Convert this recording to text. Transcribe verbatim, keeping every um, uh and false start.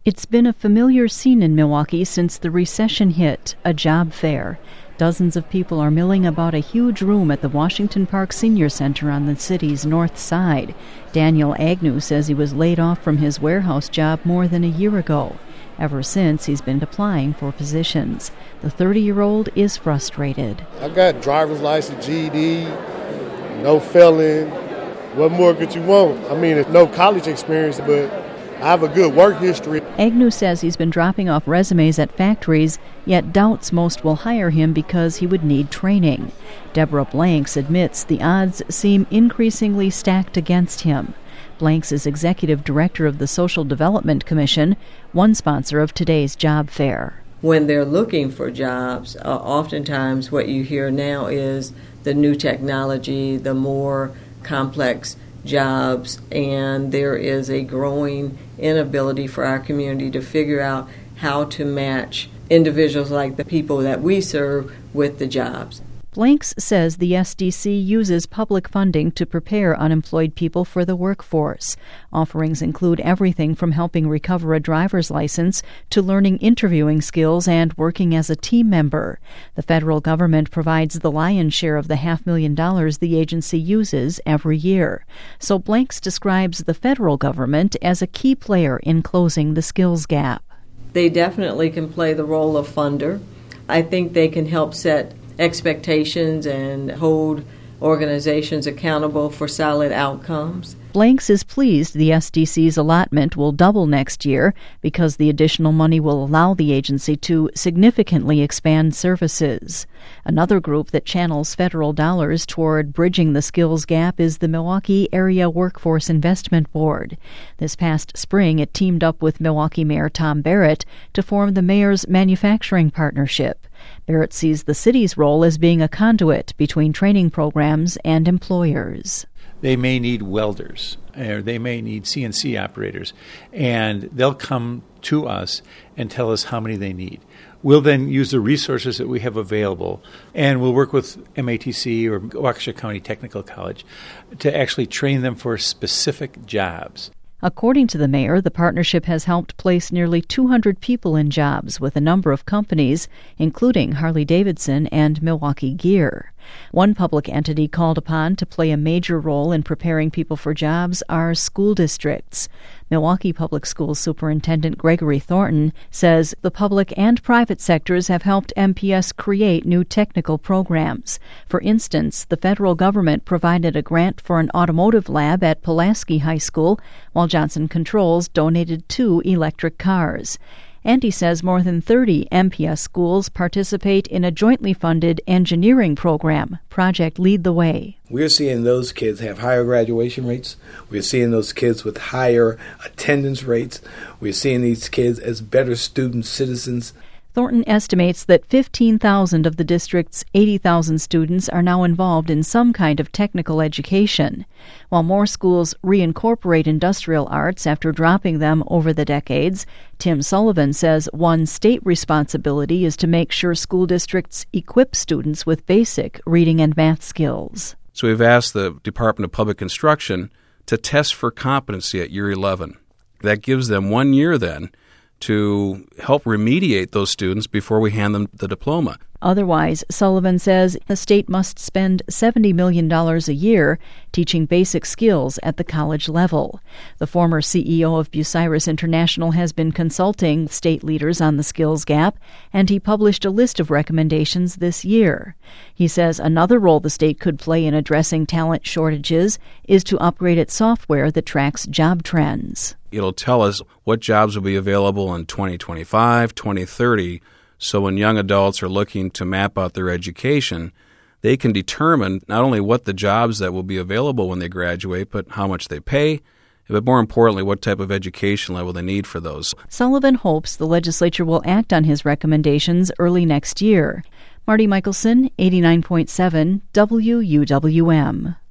It's been a familiar scene in Milwaukee since the recession hit, a job fair. Dozens of people are milling about a huge room at the Washington Park Senior Center on the city's north side. Daniel Agnew says he was laid off from his warehouse job more than a year ago. Ever since, he's been applying for positions. The thirty-year-old is frustrated. I got driver's license, G E D, no felon. What more could you want? I mean, it's no college experience, but I have a good work history. Agnew says he's been dropping off resumes at factories, yet doubts most will hire him because he would need training. Deborah Blanks admits the odds seem increasingly stacked against him. Blanks is executive director of the Social Development Commission, one sponsor of today's job fair. When they're looking for jobs, uh, oftentimes what you hear now is the new technology, the more complex jobs, and there is a growing inability for our community to figure out how to match individuals like the people that we serve with the jobs. Blanks says the S D C uses public funding to prepare unemployed people for the workforce. Offerings include everything from helping recover a driver's license to learning interviewing skills and working as a team member. The federal government provides the lion's share of the half million dollars the agency uses every year. So Blanks describes the federal government as a key player in closing the skills gap. They definitely can play the role of funder. I think they can help set expectations and hold organizations accountable for solid outcomes. Blanks is pleased the S D C's allotment will double next year because the additional money will allow the agency to significantly expand services. Another group that channels federal dollars toward bridging the skills gap is the Milwaukee Area Workforce Investment Board. This past spring, it teamed up with Milwaukee Mayor Tom Barrett to form the Mayor's Manufacturing Partnership. Barrett sees the city's role as being a conduit between training programs and employers. They may need welders, or they may need C N C operators, and they'll come to us and tell us how many they need. We'll then use the resources that we have available, and we'll work with M A T C or Waukesha County Technical College to actually train them for specific jobs. According to the mayor, the partnership has helped place nearly two hundred people in jobs with a number of companies, including Harley-Davidson and Milwaukee Gear. One public entity called upon to play a major role in preparing people for jobs are school districts. Milwaukee Public Schools Superintendent Gregory Thornton says the public and private sectors have helped M P S create new technical programs. For instance, the federal government provided a grant for an automotive lab at Pulaski High School, while Johnson Controls donated two electric cars. And he says more than thirty M P S schools participate in a jointly funded engineering program, Project Lead the Way. We're seeing those kids have higher graduation rates. We're seeing those kids with higher attendance rates. We're seeing these kids as better student citizens. Thornton estimates that fifteen thousand of the district's eighty thousand students are now involved in some kind of technical education. While more schools reincorporate industrial arts after dropping them over the decades, Tim Sullivan says one state responsibility is to make sure school districts equip students with basic reading and math skills. So we've asked the Department of Public Instruction to test for competency at year eleven. That gives them one year then to help remediate those students before we hand them the diploma. Otherwise, Sullivan says the state must spend seventy million dollars a year teaching basic skills at the college level. The former C E O of Bucyrus International has been consulting state leaders on the skills gap, and he published a list of recommendations this year. He says another role the state could play in addressing talent shortages is to upgrade its software that tracks job trends. It'll tell us what jobs will be available in twenty twenty-five, twenty thirty, so when young adults are looking to map out their education, they can determine not only what the jobs that will be available when they graduate, but how much they pay, but more importantly, what type of education level they need for those. Sullivan hopes the legislature will act on his recommendations early next year. Marty Michelson, eighty-nine point seven W U W M.